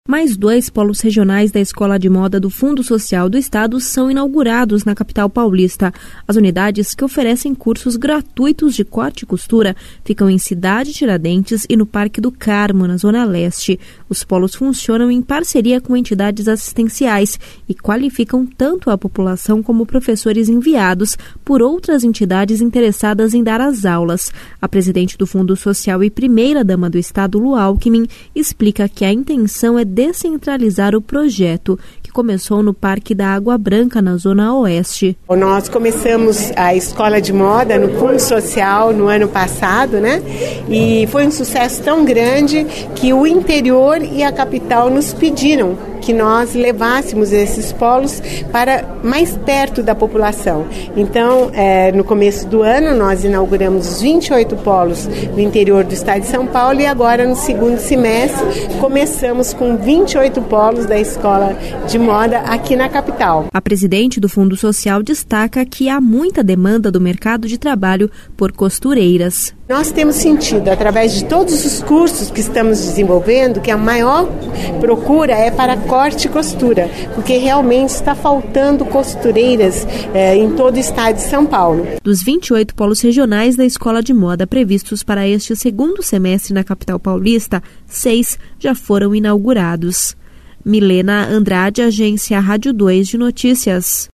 Mais 2 polos regionais da Escola de Moda do Fundo Social do Estado são inaugurados na capital paulista. As unidades, que oferecem cursos gratuitos de corte e costura, ficam em Cidade Tiradentes e no Parque do Carmo, na Zona Leste. Os polos funcionam em parceria com entidades assistenciais e qualificam tanto a população como professores enviados por outras entidades interessadas em dar as aulas. A presidente do Fundo Social e primeira-dama do Estado, Lu Alckmin, explica que a intenção é descentralizar o projeto, que começou no Parque da Água Branca, na Zona Oeste. Nós começamos a Escola de Moda no Fundo Social no ano passado, né? E foi um sucesso tão grande que o interior e a capital nos pediram que nós levássemos esses polos para mais perto da população. Então, no começo do ano, nós inauguramos os 28 polos no interior do estado de São Paulo e agora, no segundo semestre, começamos com 28 polos da Escola de Moda aqui na capital. A presidente do Fundo Social destaca que há muita demanda do mercado de trabalho por costureiras. Nós temos sentido, através de todos os cursos que estamos desenvolvendo, que a maior procura é para corte e costura, porque realmente está faltando costureiras em todo o estado de São Paulo. Dos 28 polos regionais da Escola de Moda previstos para este segundo semestre na capital paulista, 6 já foram inaugurados. Milena Andrade, Agência Rádio 2 de Notícias.